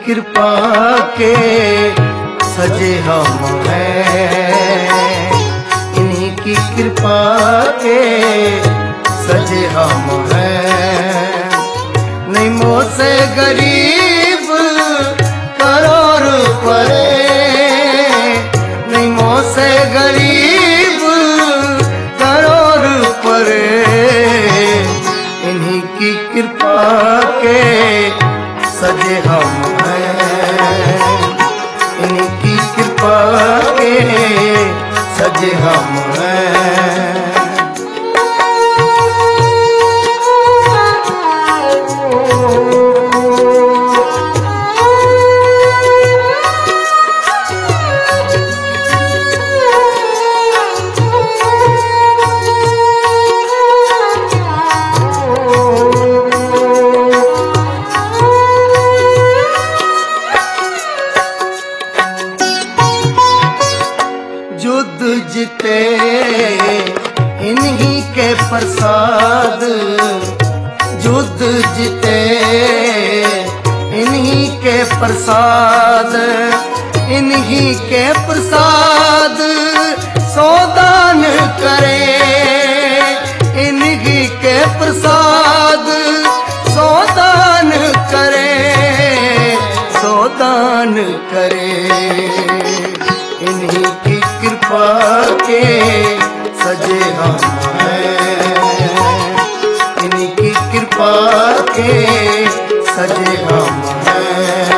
कृपा के सजे हम हैं, इन्हीं की कृपा के सजे हम हैं। नहीं मोसे गरीब करोड़ परे, नहीं मोसे गरीब करोड़ परे, इन्हीं की कृपा के सजे हम हैं, इन्हीं की कृपा के सजे हम हैं। युद्ध जीते इन्हीं के प्रसाद, युद्ध जीते इन्हीं के प्रसाद, इन्हीं के प्रसाद सौदान करे, इन्हीं के प्रसाद सौदान करे, सौदान करे। इन्हीं की कृपा के सजे हम हैं, इन्हीं की कृपा के सजे हम हैं।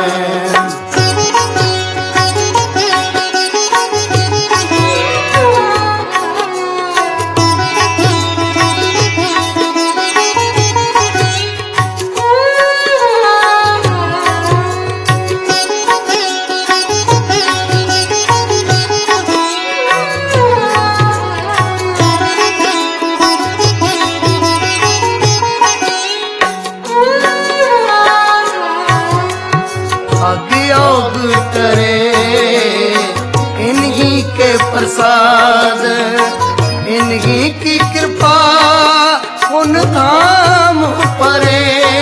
योग करे इन्हीं के प्रसाद, इन्हीं की कृपा उन धाम परे,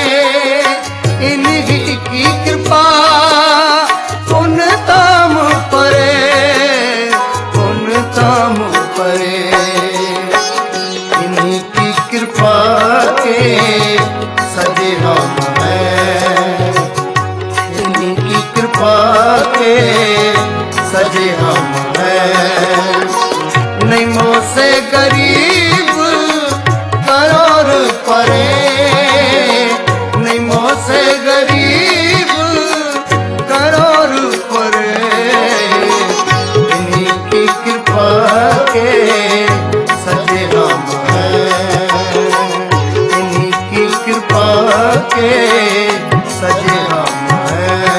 इन्हीं की कृपा उन धाम परे, उन धाम परे। इन्हीं की कृपा के सजे हम हैं, कृपा के सजे हम हैं। नहीं मोसे गरीब करोड़ परे, नहीं मोसे गरीब करोड़ परे, इन्हीं की कृपा के सजे हम हैं, इन्हीं की कृपा के सजे हम हैं।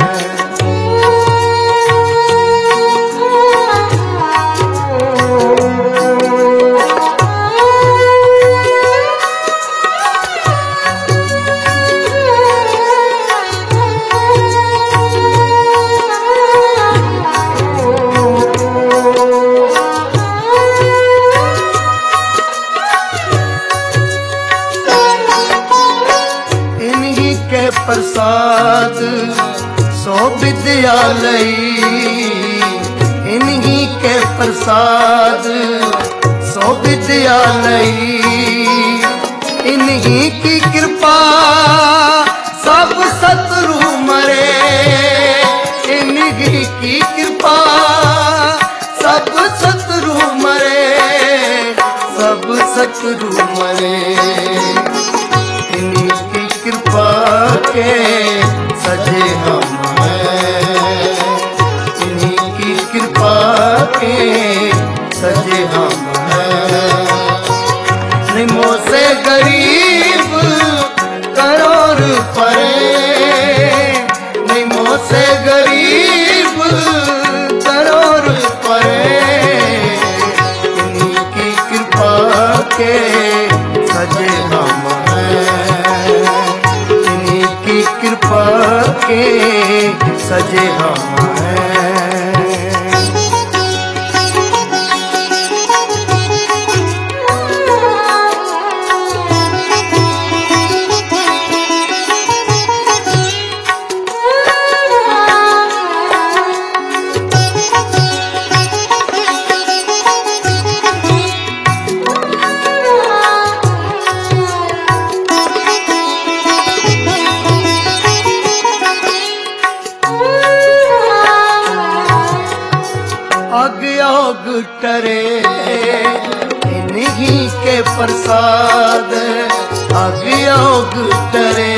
प्रसाद सो विद्यालय, इन्हीं के प्रसाद सो विद्यालय, इन्हीं की कृपा सब शत्रु मरे, इन्हीं की कृपा सब शत्रु मरे, सब शत्रु मरे। इन्हीं की कृपा के सजे हम हैं, इन्हीं की कृपा के सजे हम हैं। नहीं मोसे गरीब करोड़ परे, नहीं मोसे गरीब करोड़ परे, इन्हीं की कृपा के सजे हम हैं, इन्हीं की कृपा के सजे हम हैं। के प्रसाद अभियोग करे,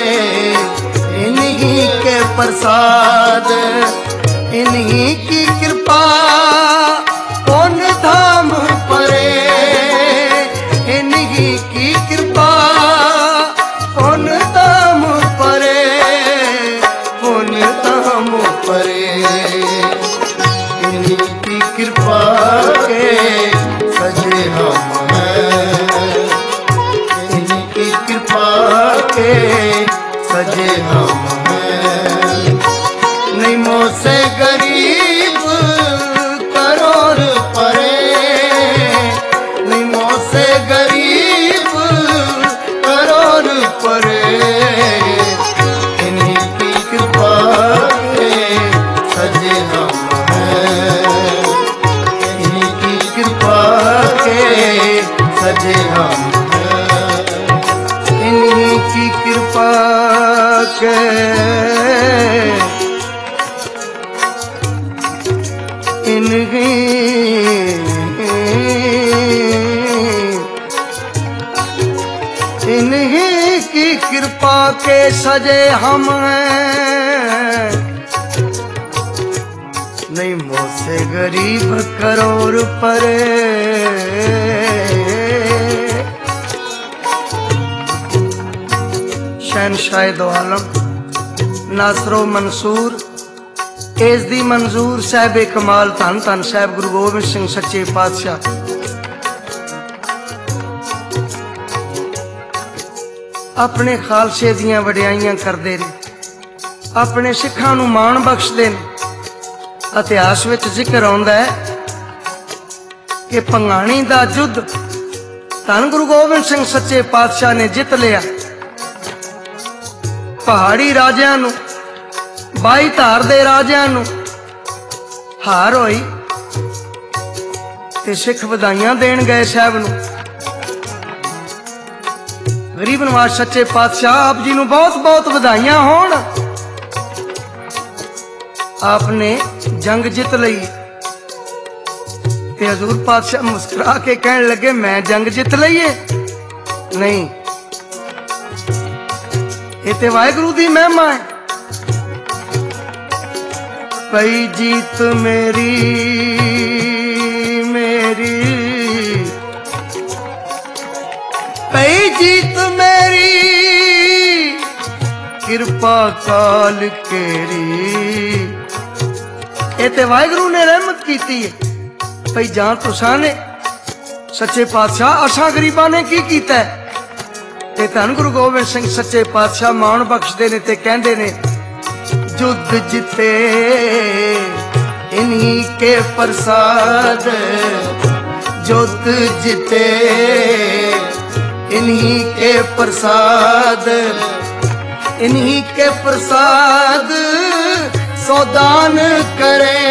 इन्हीं के प्रसाद इन्हीं की कृपा कौन धाम परे, इन्हीं की कृपा कौन धाम परे, कौन धाम परे, इन्हीं की कृपा के सजे हम हैं, इन्हीं की कृपा के सजे हम हैं। नहीं मोह से गरीब करोड़ परे, नहीं मोह से गरीब करोड़ परे, इन्हीं की कृपा के सजे हम हैं, इन्हीं की कृपा के सजे हम हैं, इन्हीं की कृपा के इन्हीं की कृपा के सजे हम हैं। नहीं मोह से गरीब करोड़ परे, शहनशाह दो आलम नासरो मंसूर एस दी मंजूर साहिब कमाल धन धन साहिब गुरु गोबिंद सिंह सच्चे पातशाह अपने खालसे दियां वडियाइयां करदे ने, अपने सिखां नूं माण बख्शदे ने। इतिहास विच जिक्र आउंदा है कि भंगाणी दा युद्ध धन गुरु गोबिंद सिंह सच्चे पातशाह ने जित लिया। पहाड़ी राजियां नूं, बाई धार दे राजियां नूं हार होई ते सिख वधाइयां देण गए साहब नूं। गरीब नवाज सच्चे पातशाह आप जी नूं बहुत बहुत वधाइयां होण, आपने जंग जित लई। ते हजूर पातशाह मुस्कुरा के कहण लगे मैं जंग जित लई है? नहीं, ये ते वाहिगुरू दी महिमा है। पई जीत मेरी मेरी, पई जीत मेरी कृपा काल केरी। ये ते वाहिगुरू ने रहमत कीती है। भाई जां तुसां ने सच्चे पातशाह असां गरीबां ने की कीता है? ते धन गुरु गोबिंद सिंह सच्चे पातशाह मान बख्शदे ने ते कहंदे ने युद्ध जिते इन्हीं के प्रसाद, युद्ध जिते इन्हीं के प्रसाद, इन्हीं के प्रसाद सौदान करे,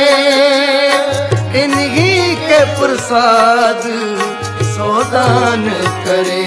इन्हीं के प्रसाद सौदान करे,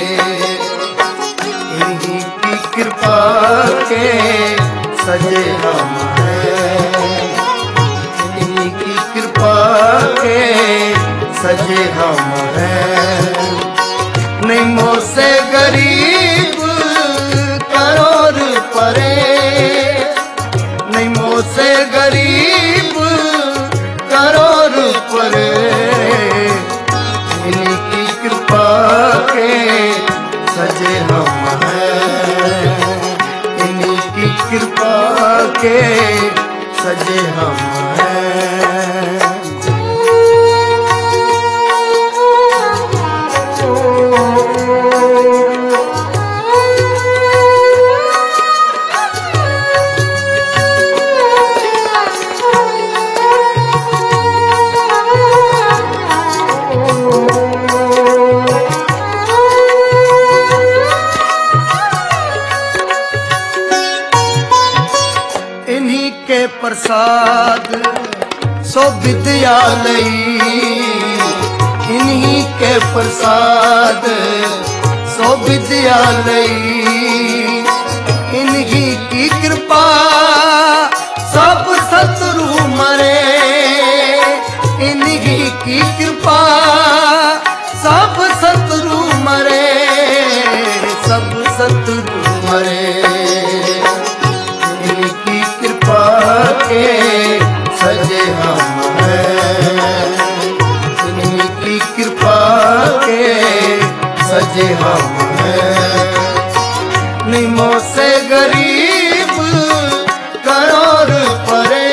इन्हीं की कृपा के सजे हम हैं, इन्हीं की कृपा के सजे हम हैं। नहीं मोह से गरीब करोड़ परे, नहीं मोह से गरीब करोड़ परे, इन्हीं की कृपा के सजे हम हैं, इन्हीं की कृपा के सजे हम हैं। इन्हीं के प्रसाद सो विद्यालय, इन्हीं के प्रसाद सो विद्यालय, इन्हीं की कृपा सब शत्रु मरे, इन्हीं की कृपा सब शत्रु सजे हम हैं। निमो से गरीब करोड़ परे,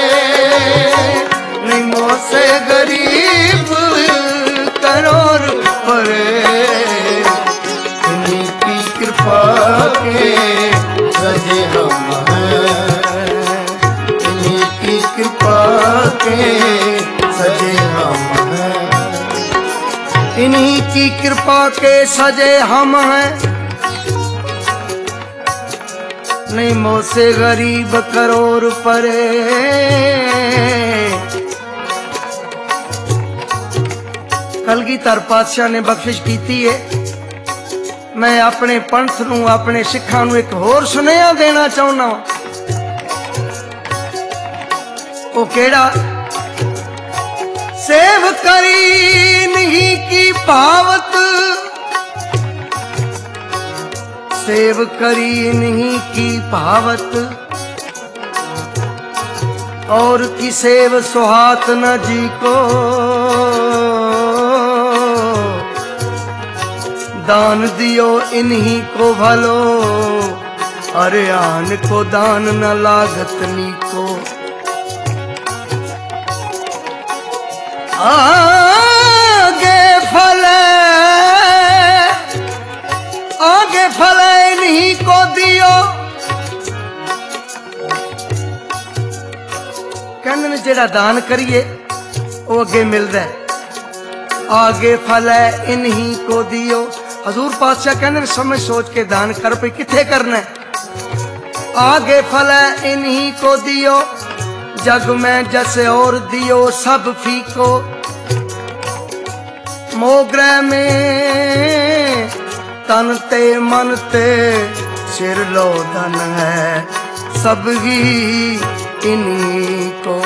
निमो से गरीब करोड़ परे, इन्हीं की कृपा के सजे हम हैं, इन्हीं की कृपा के सजे हम हैं, इन्हीं की कृपा के सजे हम हैं। निमो से गरीब करोड़ परे, कलगीधर पातशाह ने बख्शिश की है। मैं अपने पंथ नूं अपने सिखां नूं एक होर सुनेहा देना चाहुंदा। वो केड़ा? सेव करी नहीं की भावत, सेव करी नहीं की भावत, और की सेव सुहात न जी को, दान दियो इन्हीं को भलो, अरे आन को दान न लागत नी को। आगे फले, आगे फले इन्हीं को दियो, कहने जेड़ा दान करिए वो अगे मिलता है। आगे फल है इन्हीं को दियो। हजूर पातशाह कहने समझ सोच के दान कर पे किथे करना है। आगे फल है इन्हीं को दियो, जग में जैसे और दियो सब फीको। मोगरे में तन ते मन ते सिर लो धन है, सब ही इन्हीं को।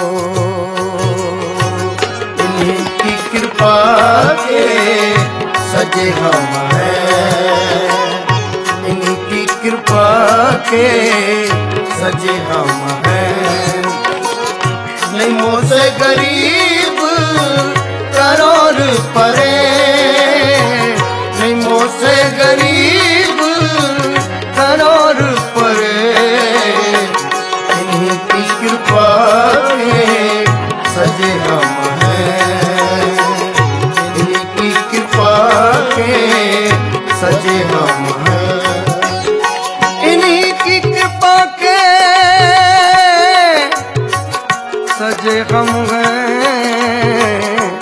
इन्हीं की कृपा के सजे हम हैं, इन्हीं की कृपा के सजे हम हैं। निमो से गरीब करोड़ परे, निमो से गरीब करोड़ परे, इन्हीं की कृपा के सजे हम हैं, इन्हीं की कृपा के सजे हम हैं, इन्हीं की कृपा के सजे हम हैं।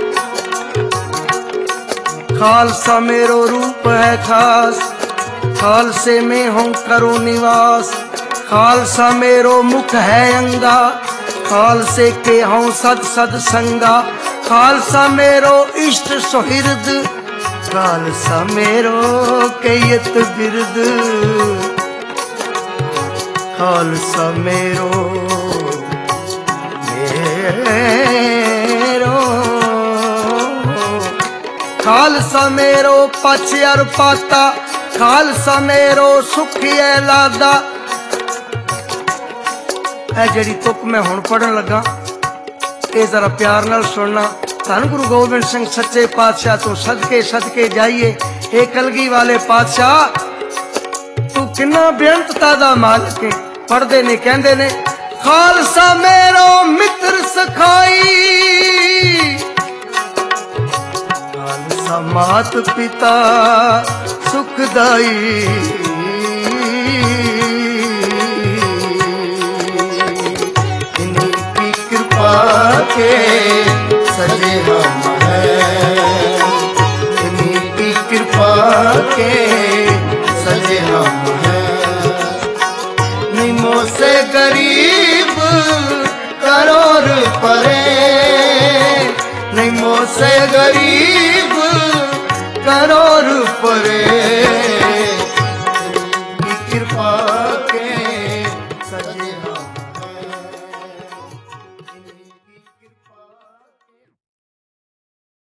खालसा मेरो रूप है खास, खालसे में हूँ करो निवास। खालसा मेरो मुख है अंगा, खालसे के हूँ सद सद संगा। खालसा मेरो इष्ट सुहृद, खालसा मेरो कैयत बिरद। खालसा मेरो खालसा मेरो पछयर पाता, खालसा मेरो सुखिए लादा। ऐ जड़ी तुक मैं हुण पढ़न लगा, ये जरा प्यार नाल सुनना। धन गुरु गोबिंद सिंह सच्चे पातशाह तो सदके सदके जाइए। हे कलगी वाले पातशाह, तू किन्ना बेअंतता दा मालिक है। पढ़दे ने कहंदे ने, खालसा मेरो मित्र सखाई, खालसा मात पिता सुखदाई। इन्हीं की कृपा के सजे हम हैं, इन्हीं की कृपा के सजे हम हैं। निमो से गरीब करोड़ परे, निमो से गरीब करोड़ परे,